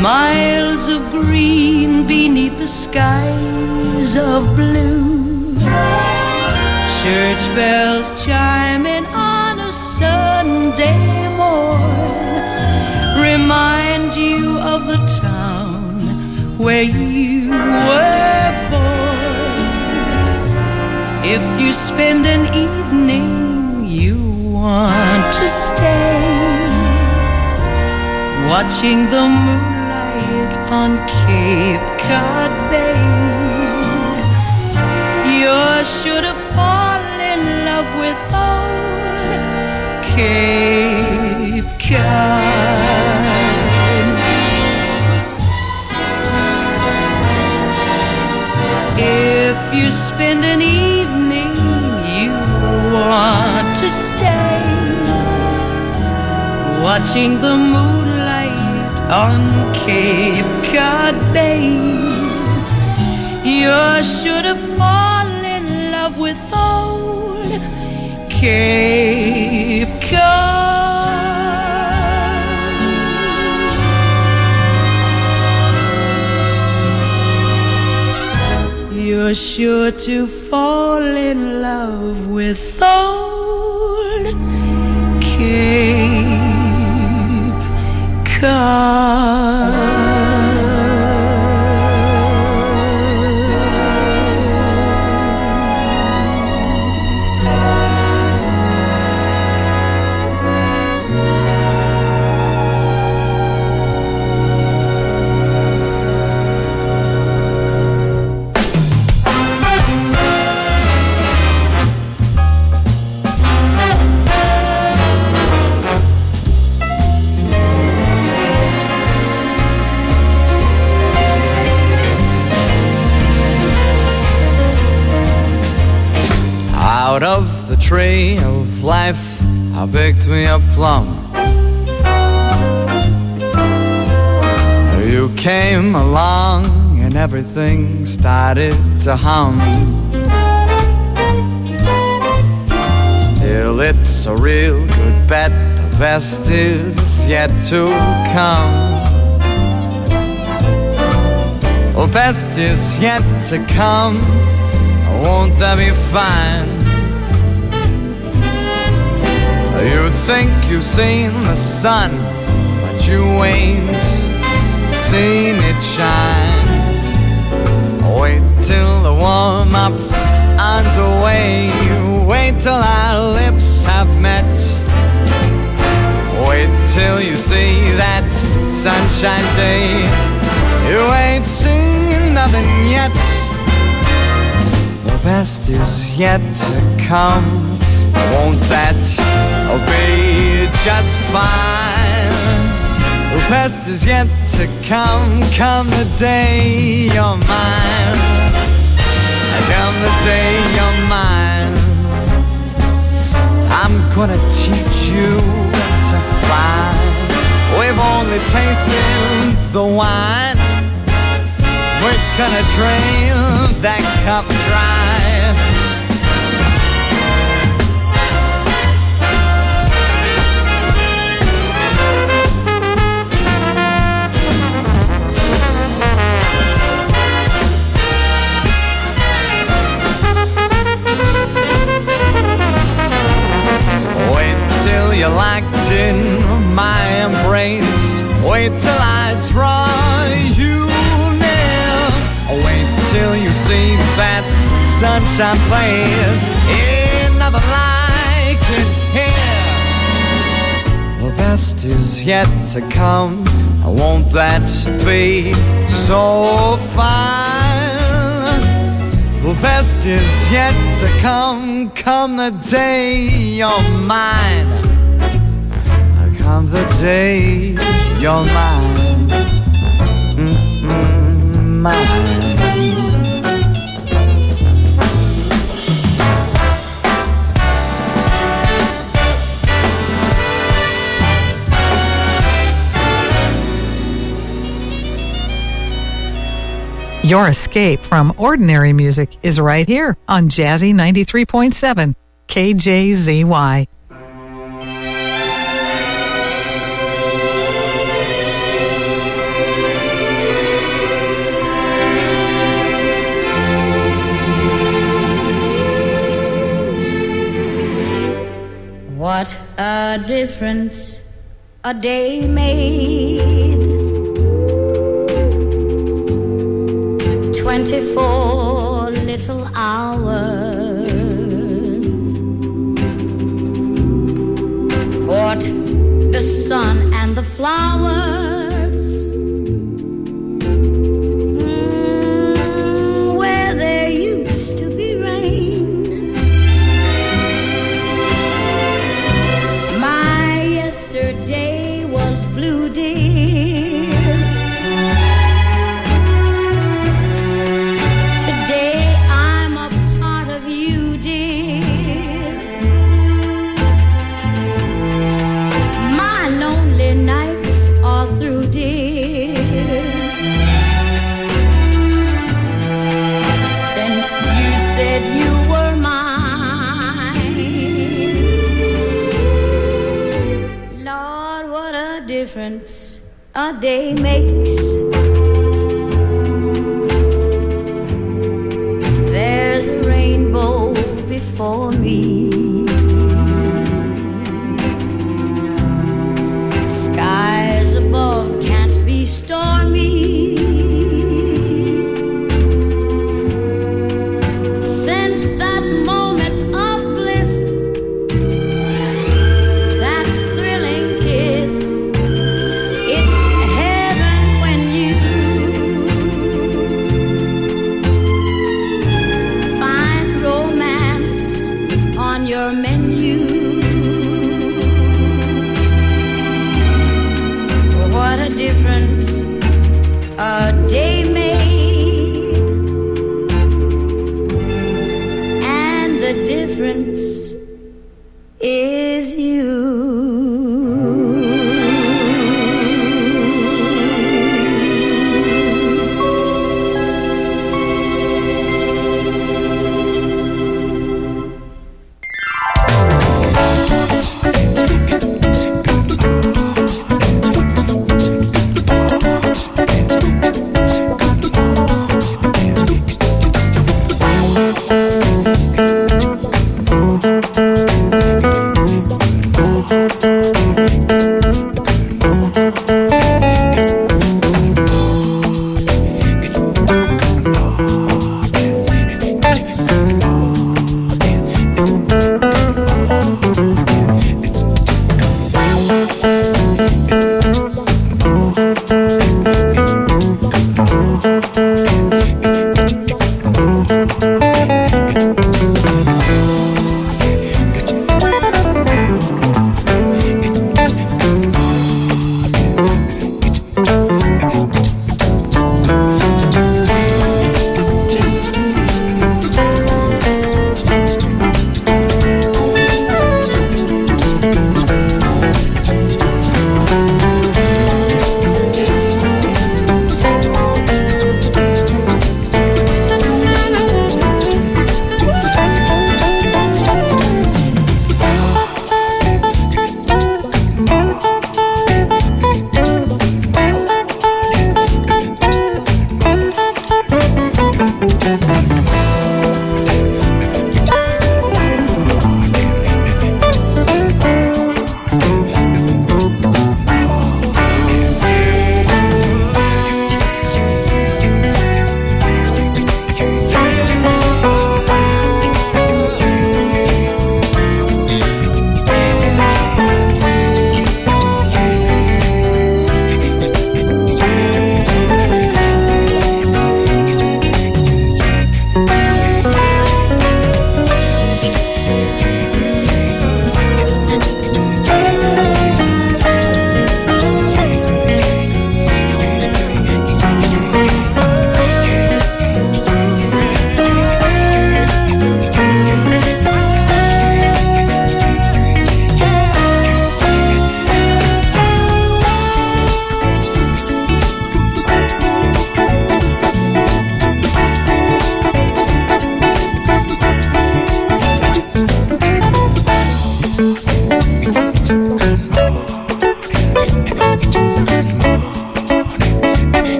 Miles of green beneath the skies of blue. Church bells chiming on a Sunday morn remind you of the town where you were born. If you spend an evening you want to stay, watching the moonlight on Cape Cod Bay, you're sure to fall in love with old Cape Cod. If you spend an evening you want to stay, watching the moonlight on Cape Cod Bay, you're sure to fall in love with old Cape Cod. You're sure to fall in love with old Cape Cod. Out of the tree of life I picked me a plum. You came along and everything started to hum. Still it's a real good bet, the best is yet to come. The best is yet to come, won't that be fine? You'd think you've seen the sun, but you ain't seen it shine. Wait till the warm-up's underway. Wait till our lips have met. Wait till you see that sunshine day. You ain't seen nothing yet. The best is yet to come. Won't that be just fine? The best is yet to come. Come the day you're mine. Come the day you're mine. I'm gonna teach you to fly. We've only tasted the wine. We're gonna drain that cup dry. You're locked in my embrace. Wait till I draw you near. Wait till you see that sunshine place. Ain't nothing like it here. The best is yet to come. Won't that be so fine? The best is yet to come. Come the day you're mine. Come the day you're mine, mine. Your escape from ordinary music is right here on Jazzy 93.7 KJZY. difference a day made. 24 little hours brought the sun and the flowers where there used to be rain. My yesterday was blue, dear. Today I'm a part of you, dear. My lonely nights are through, dear. Since you said you were mine, Lord, what a difference a day makes. There's a rainbow before me. Skies above can't be stormy. Since that moment of bliss, that thrilling kiss, it's heaven when you find romance on your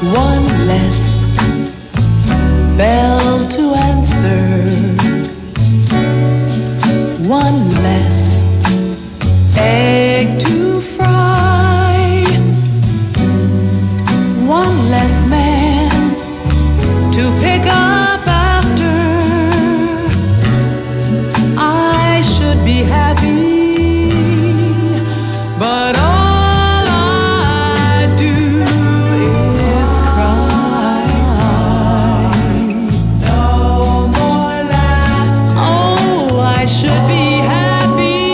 one less bell to answer, one less egg to fry, one less man to pick up after. I should be happy, but all I do is cry. No more laughter. Oh, I should be happy.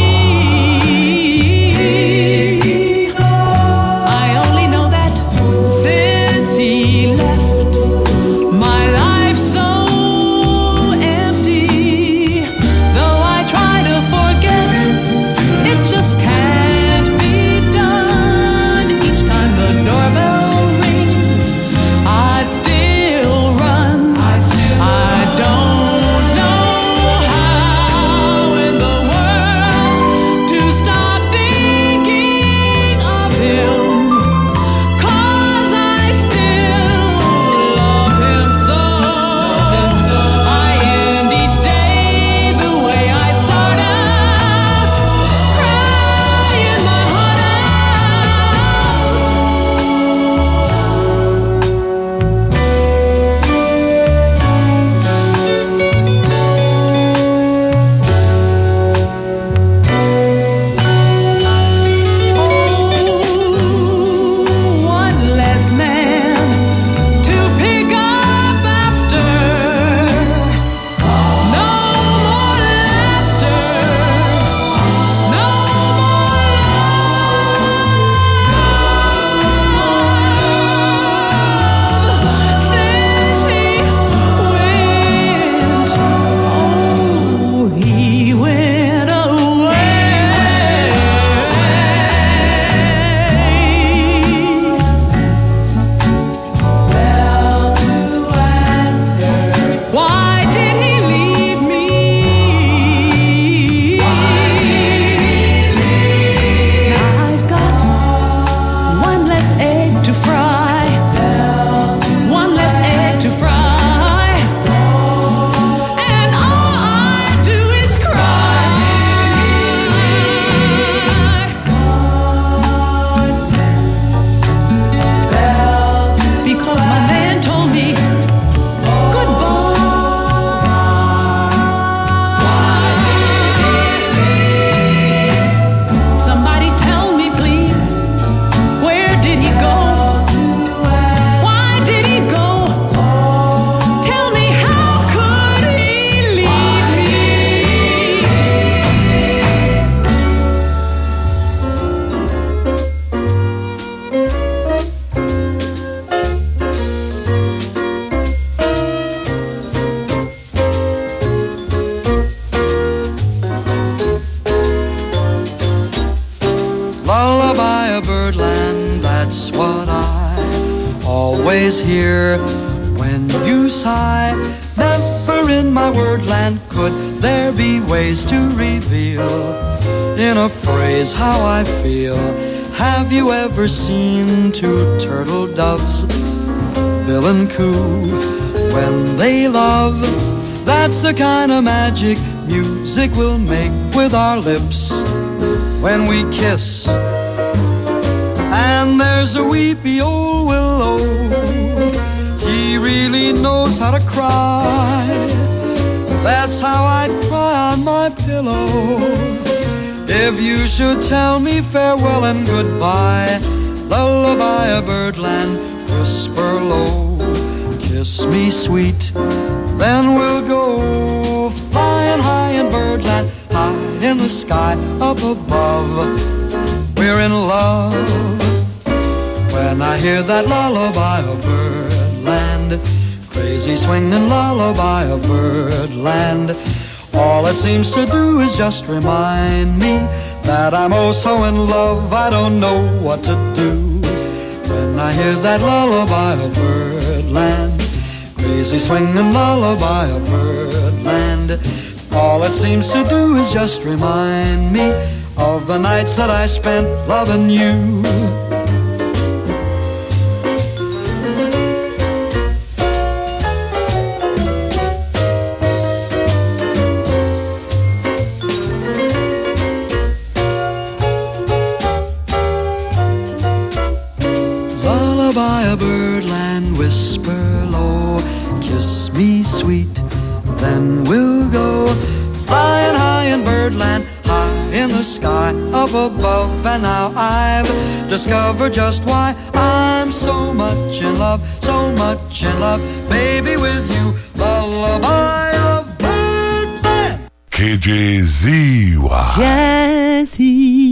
I only know that since he left, my life's so empty. Though I try to forget, it just can't be done. Each time the doorbell rings, I still run. I don't know how in the world to stop thinking of him, 'cause I still love him so. I end each day the way I start out, crying my heart one less man to pick up after. No more laughter. No more love. Since he went, oh, he went away. Why did he leave me? Now I've got one less egg to fry, one less egg to fry, and all I do is cry. Because my man told me somebody tell me, please, where did he go? Why did he go? Tell me, how could he leave me? Lullaby of birdland, that's what I always hear when you sigh. Never in my wordland could there be ways to reveal in a phrase how I feel. Have you ever seen two turtle doves, bill and coo, when they love? That's the kind of magic music we'll make with our lips when we kiss. And there's a weepy old willow, he really knows how to cry. That's how I'd cry on my pillow if you should tell me farewell and goodbye. Lullaby of birdland, whisper low, kiss me sweet, then we'll go flying high in birdland, high in the sky up above. We're in love. When I hear that lullaby of birdland, crazy swinging lullaby of birdland, all it seems to do is just remind me that I'm oh so in love, I don't know what to do. When I hear that lullaby of birdland, crazy swinging lullaby of birdland, all it seems to do is just remind me of the nights that I spent loving you. high a birdland, whisper low, kiss me sweet, then we'll go. Flying high in birdland, high in the sky, up above, and now I've discovered just why I'm so much in love, so much in love, baby, with you, lullaby of birdland. KJZY Jazzy.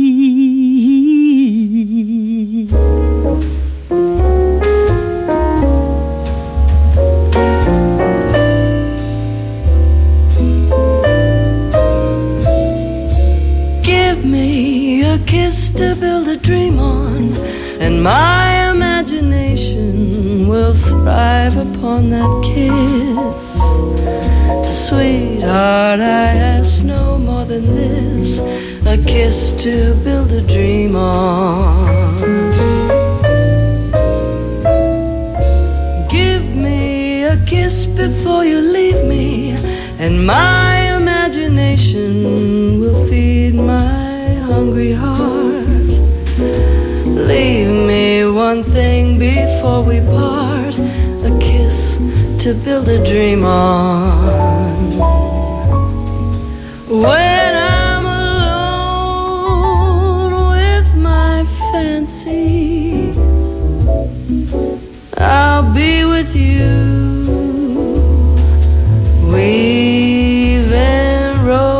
Kiss to build a dream on, and my imagination will thrive upon that kiss. Sweetheart, I ask no more than this, a kiss to build a dream on. Give me a kiss before you leave me, and my imagination will feed my hungry heart. Leave me one thing before we part, a kiss to build a dream on. When I'm alone with my fancies, I'll be with you, weaving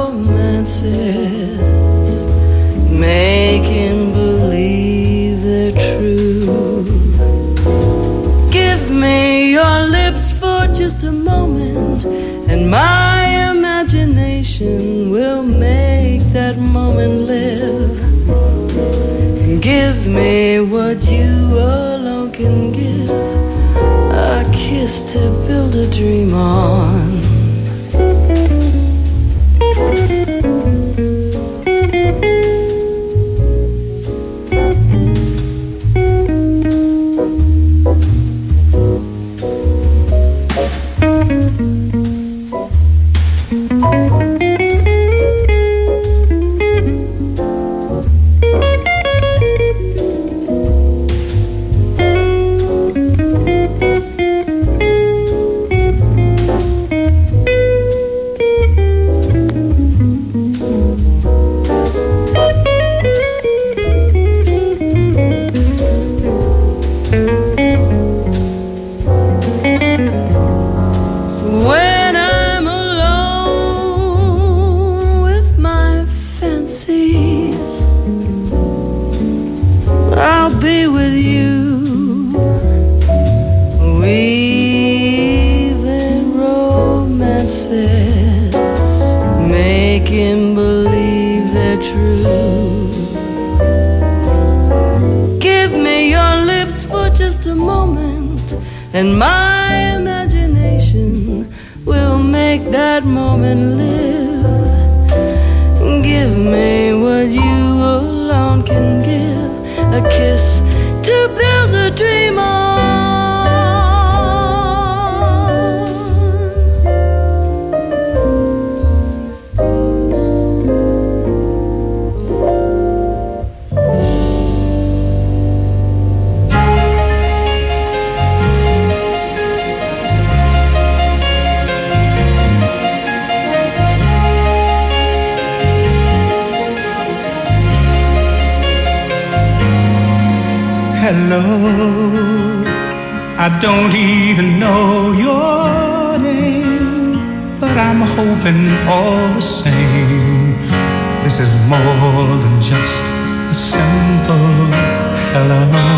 romances, making believe they're true. Give me your lips for just a moment, and my imagination will make that moment live. And give me what you alone can give, a kiss to build a dream on. And my imagination will make that moment live. Give me what you alone can give, a kiss to build a dream on. Hello, I don't even know your name, but I'm hoping all the same this is more than just a simple hello.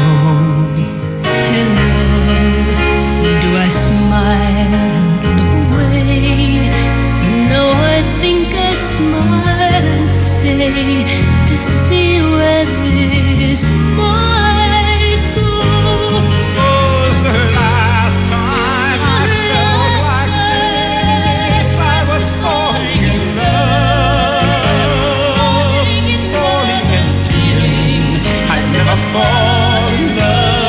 Hello, do I smile and look away? No, I think I smile and stay to see where this might go. Was the last time I felt like this? I was falling in love, falling and feeling I'd never fall in love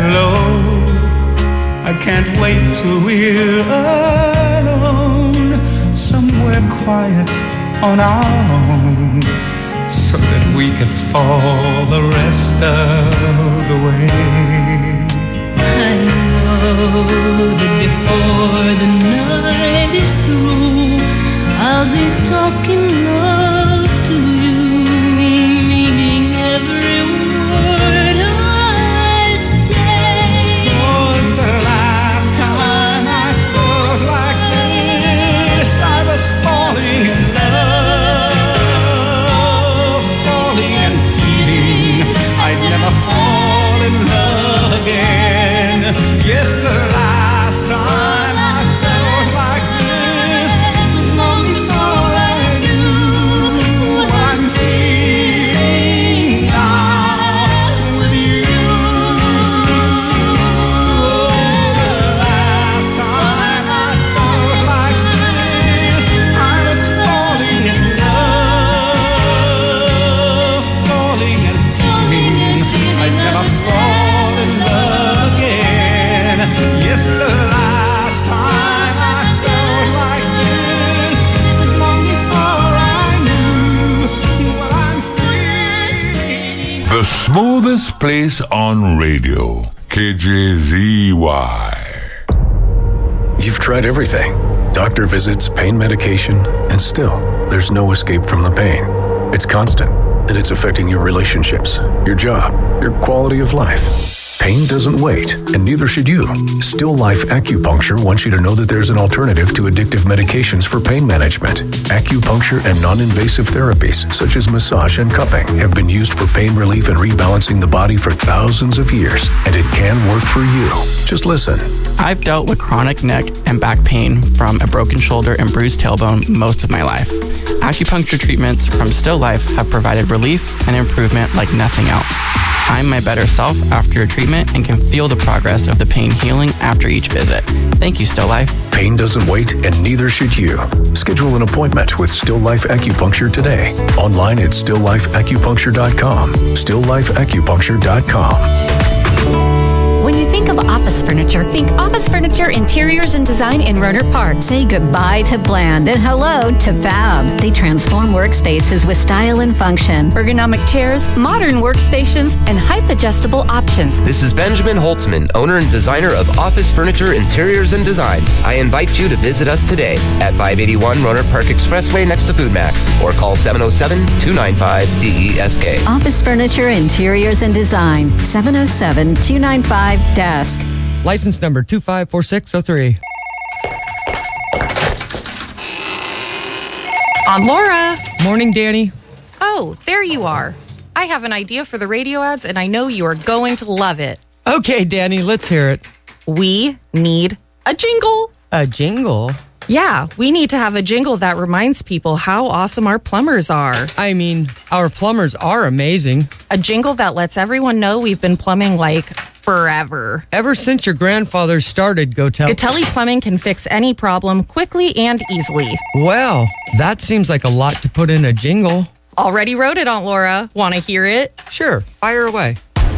alone. I can't wait till we're alone, somewhere quiet on our own, so that we can fall the rest of the way. I know that before the night is through, I'll be talking love to you, meaning every word I say. Was the last time I felt like this, I was falling in love, falling and feeling I'd never fall in love again. Yes, the last time I felt like this was long before I knew what I'm feeling now with you. Oh, the last time I felt like this, I was falling in love, falling and feeling I'd never fall in love again. Yes, the last time I felt like this was long before I knew what I'm feeling. The smoothest place on radio. KJZY. You've tried everything. Doctor visits, pain medication, and still, there's no escape from the pain. It's constant, and it's affecting your relationships, your job, your quality of life. Pain doesn't wait, and neither should you. Still Life Acupuncture wants you to know that there's an alternative to addictive medications for pain management. Acupuncture and non-invasive therapies, such as massage and cupping, have been used for pain relief and rebalancing the body for thousands of years, and it can work for you. Just listen. I've dealt with chronic neck and back pain from a broken shoulder and bruised tailbone most of my life. Acupuncture treatments from Still Life have provided relief and improvement like nothing else. I'm my better self after a treatment and can feel the progress of the pain healing after each visit. Thank you, Still Life. Pain doesn't wait, and neither should you. Schedule an appointment with Still Life Acupuncture today. Online at stilllifeacupuncture.com. stilllifeacupuncture.com. When you think of office furniture, think Office Furniture Interiors and Design in Rohnert Park. Say goodbye to bland and hello to fab. They transform workspaces with style and function. Ergonomic chairs, modern workstations, and height-adjustable options. This is Benjamin Holtzman, owner and designer of Office Furniture Interiors and Design. I invite you to visit us today at 581 Rohnert Park Expressway next to Food Max, or call 707-295-DESK. Office Furniture Interiors and Design, 707-295-DESK. License number 254603. Aunt Laura. Morning, Danny. Oh, there you are. I have an idea for the radio ads, and I know you are going to love it. Okay, Danny, let's hear it. We need a jingle. A jingle? Yeah, we need to have a jingle that reminds people how awesome our plumbers are. I mean, our plumbers are amazing. A jingle that lets everyone know we've been plumbing like forever. Ever since your grandfather started, Gotelli Plumbing can fix any problem quickly and easily. Well, that seems like a lot to put in a jingle. Already wrote it, Aunt Laura. Want to hear it? Sure, fire away.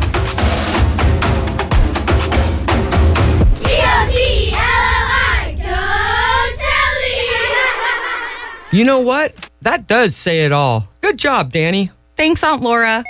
You know what? That does say it all. Good job, Danny. Thanks, Aunt Laura.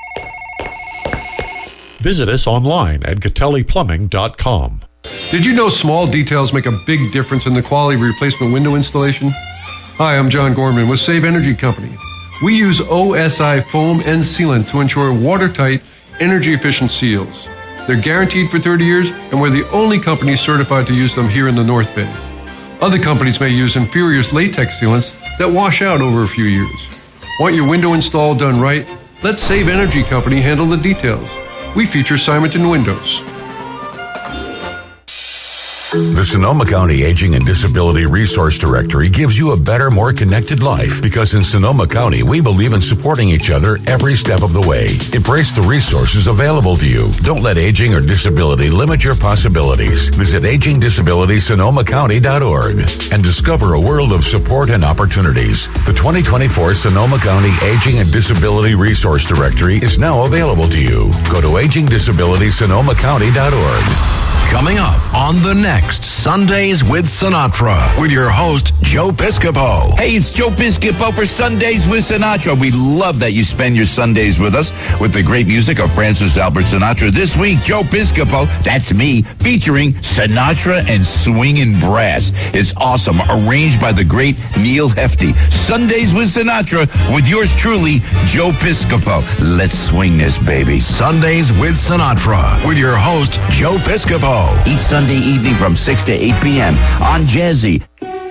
Visit us online at GotelliPlumbing.com. Did you know small details make a big difference in the quality of replacement window installation? Hi, I'm John Gorman with Save Energy Company. We use OSI foam and sealant to ensure watertight, energy-efficient seals. They're guaranteed for 30 years, and we're the only company certified to use them here in the North Bay. Other companies may use inferior latex sealants that wash out over a few years. Want your window install done right? Let Save Energy Company handle the details. We feature Simonton windows. The Sonoma County Aging and Disability Resource Directory gives you a better, more connected life because in Sonoma County, we believe in supporting each other every step of the way. Embrace the resources available to you. Don't let aging or disability limit your possibilities. Visit agingdisabilitysonoma.county.org and discover a world of support and opportunities. The 2024 Sonoma County Aging and Disability Resource Directory is now available to you. Go to agingdisabilitysonoma.county.org. Coming up on the next Sundays with Sinatra with your host, Joe Piscopo. Hey, it's Joe Piscopo for Sundays with Sinatra. We love that you spend your Sundays with us with the great music of Francis Albert Sinatra. This week, Joe Piscopo, that's me, featuring Sinatra and Swingin' Brass. It's awesome, arranged by the great Neil Hefti. Sundays with Sinatra with yours truly, Joe Piscopo. Let's swing this, baby. Sundays with Sinatra with your host, Joe Piscopo. Each Sunday evening from 6 to 8 p.m. on Jazzy.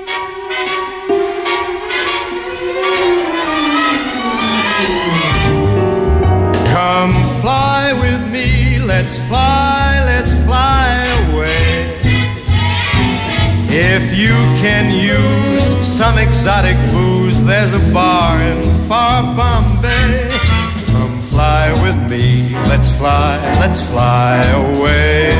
Come fly with me, let's fly away. If you can use some exotic booze, there's a bar in far Bombay. Come fly with me, let's fly away.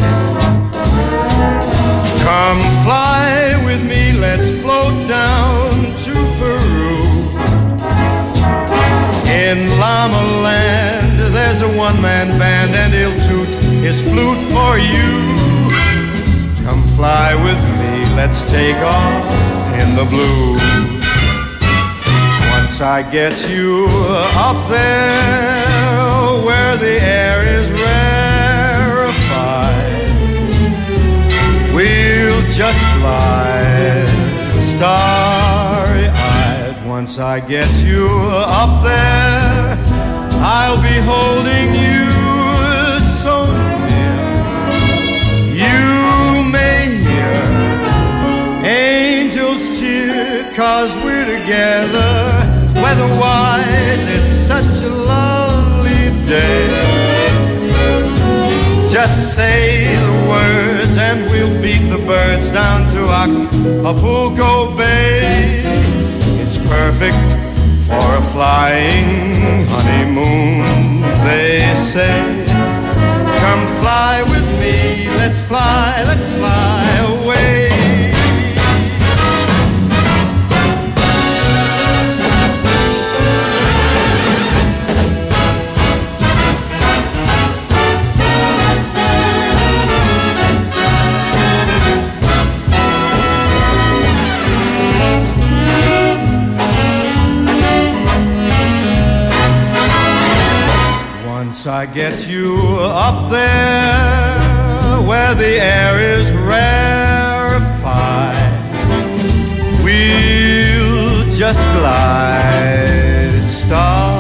Come fly with me, let's float down to Peru. In Llama Land, there's a one-man band and he'll toot his flute for you. Come fly with me, let's take off in the blue. Once I get you up there where the air is rarefied, we'll just fly starry-eyed. Once I get you up there, I'll be holding you so near. You may hear angels cheer, 'cause we're together. Weather-wise, it's such a lovely day. Just say the words and we'll beat the birds down to Acapulco Bay. It's perfect for a flying honeymoon, they say. Come fly with me, let's fly away. Once I get you up there where the air is rarefied, we'll just glide